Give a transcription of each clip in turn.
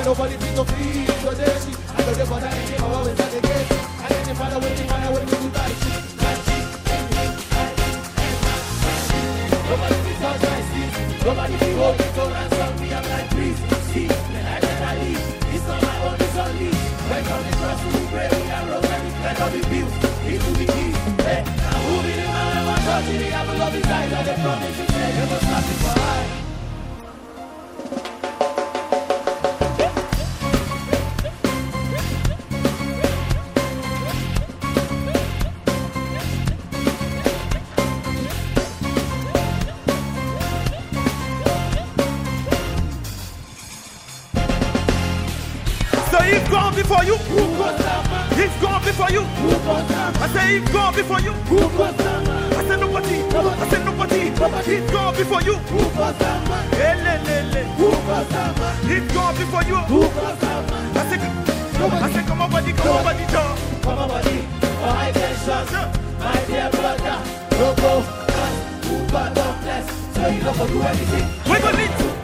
nobody feel no free, so dirty. I know the bother anything, I always at the gate. And then the father with me by shit. Nobody feel touch my sleeves. Nobody feel hold me to ransom me. I'm like, please, see, then I leave. It's not my own, it's on me. When on the cross, we pray, we are rosary. Let all be built, it will be key. Hey, now who be the man I want to see? The apple of his eyes, and the promise you say, you must not be for high. He's gone before you. He's gone before you. I say he's gone before you. I say nobody. I say nobody. He's gone before you. He's gone before you. I say come on, buddy, come on, buddy, come on, buddy. My attention, my dear brother. Don't go, who got no bless, so you don't do anything. We're gonna need to.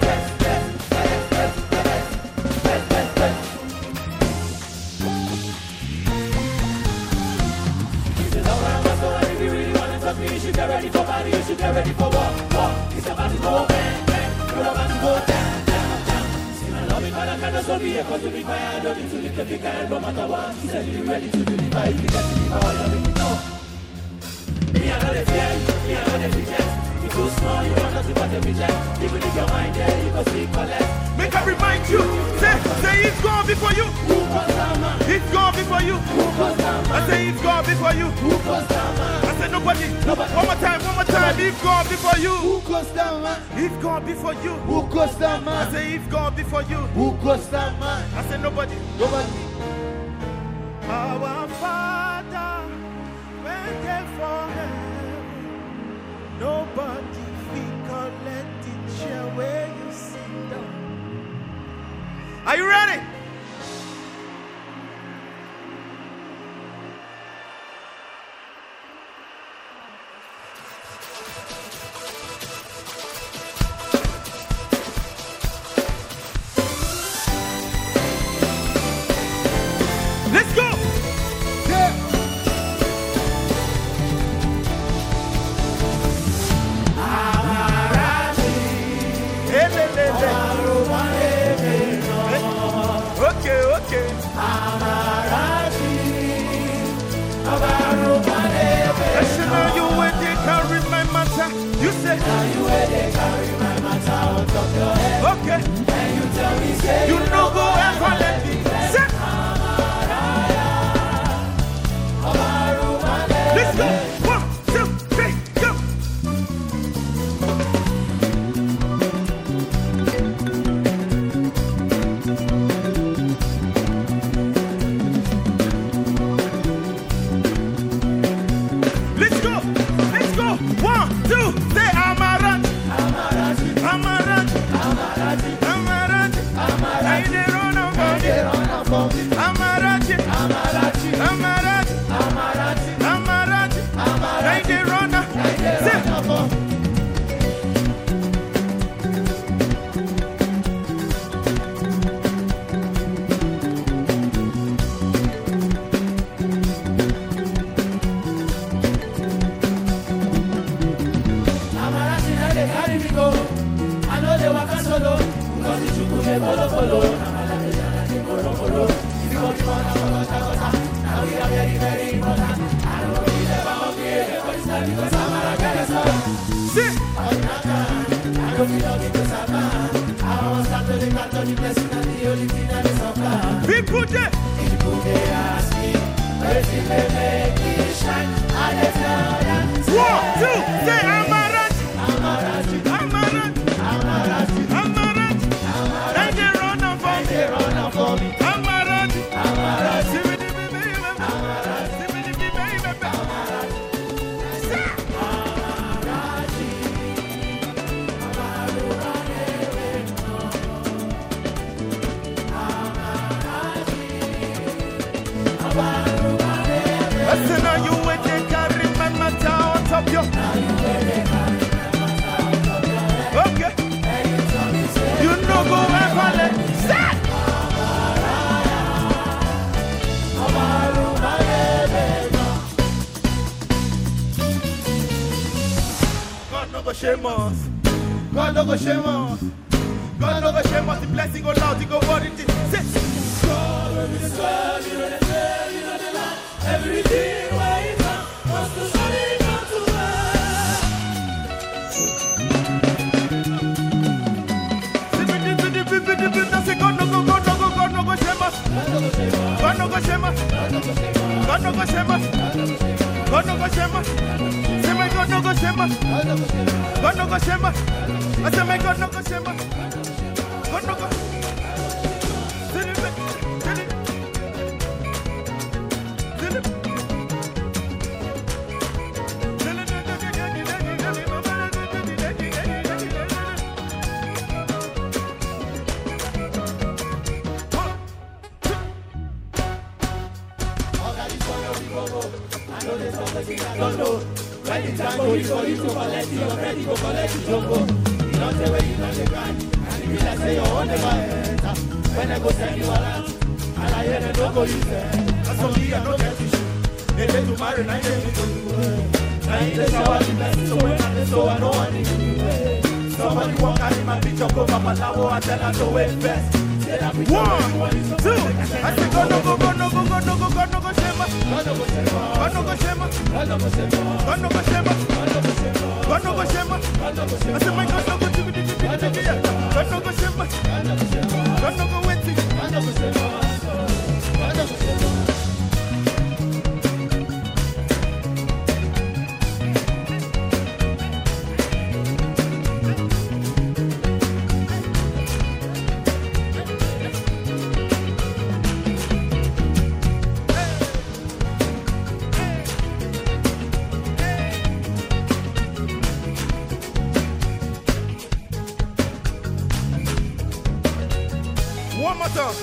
You should get ready for body, you should get ready for war. It's about to go bang, bang. You're about to go down. See my love, but I cannot so be a cause to be fire. I don't need to lift the big hand, no matter what. He said you're ready to deliver, if you get to deliver all of it. No. Me, I know the fear, me, I know the reject. You're too small, you want nothing but the reject. Even if your mind there, you go see collect. Make I remind you, say he's gone before you. He's gone before you. I say he's gone before you. I say nobody. One more time. He's gone before you. He's gone before you. I say he's gone before you. I say nobody. Our Father, when they for heaven, nobody we collect it, share where you sit down. Are you ready? Let's go! Yeah. Okay. Now you where they carry my matter. You say now you where they carry my matter on top of your head. Okay. And you tell me say you no go ever let me. Let's go. 1, 2, 3, go. Let's go. 1, 2, say Amaranth. People they ask me, where did they make me shine? And they tell them, 1, 2, say Amaranth. Then they run for me. Amaranth. I say now you where they carry my matter on top of your. shame us. God no go shame us. God no go shame us. The blessing go loud, he go what it is. God will be the sun, you know the day, you know the light. Everything where you come, wants to surely come to us. God no go shame us. God no go shame us. God no go shame us. God no go shame us. Say my God no go shame us. God no go shame us. I say my God no go shame us. God no go. When the time goes for you to collect it, already go collect it, jumbo. You don't say where you don't the grind, and if you like say you're on the enter. When I go send you around, and I hear them don't go use them. That's for me, I don't get to shoot. They say to marry, and I get to do it. Now you just shower the blessing, so when I so I don't want it. Somebody walk out in my picture, go Papa Lavo, and tell her to wait best. 1, 2, I say God no go shame us. God no go shame us. God no go shame us. God no go shame us. God no go shame us. God no go shame us. I say my God no go shame us. God no go shame us. God no go wait. God no go shame us. God no go shame us. One more time.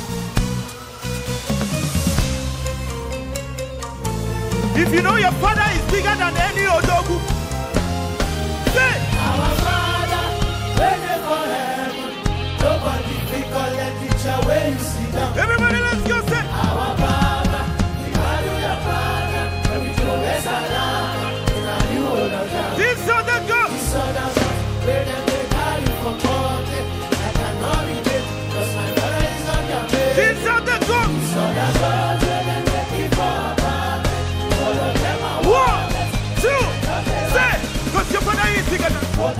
If you know your father is bigger than any odogu, say, Our Father, when you for heaven, nobody can collect the chair where you sit down. Everybody let's go say, Our Father, we value your Father, and we do less around, and you hold us down. this or that go. This other song, where them they carry for money, I cannot relate, because my father is on your bed. This or that go. This other song, where them they keep for money, all of them are 1, 2, say, cause your father is bigger than.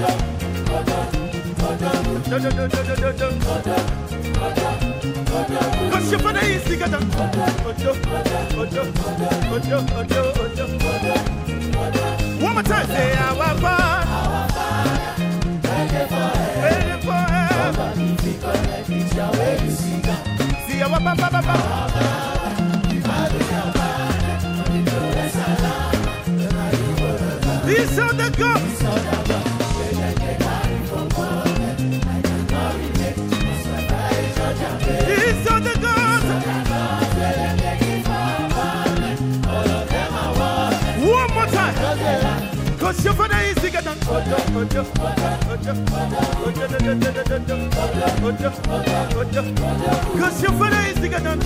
Cause your father is bigger than. One more time, say our Father. Ready forever. See our Papa. This on the go. This on the go. One more time. Cause your father is bigger than. Cause your father is bigger than.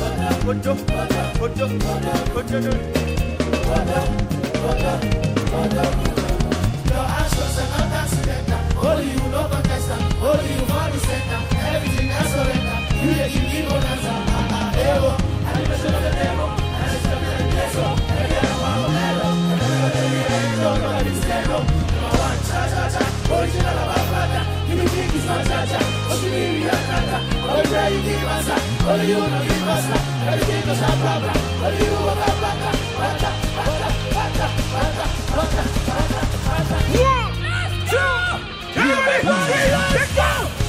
Your actions are not accidental. Only you no contest. Only you for the center. Everything else surrender. You dey give me bonanza. Ewo, animation of the demo. Animation of the demo. Every other one of hello. Nobody stand up. Number one, cha-cha-cha. Original of our father. You be think it's not cha-cha. Only me, we are cha-cha. Only where you give us. Only you no give us. Everything goes up, blah. Only you walk up, blah. 1, 2, everybody, let's go!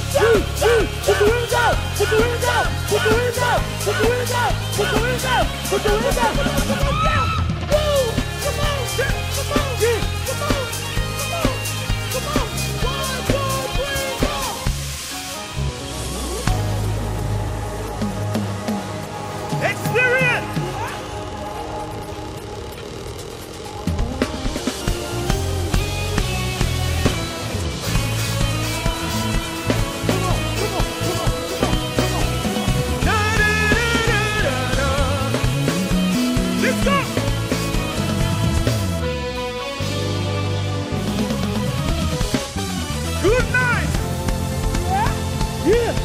Experience! Let's go! Yeah.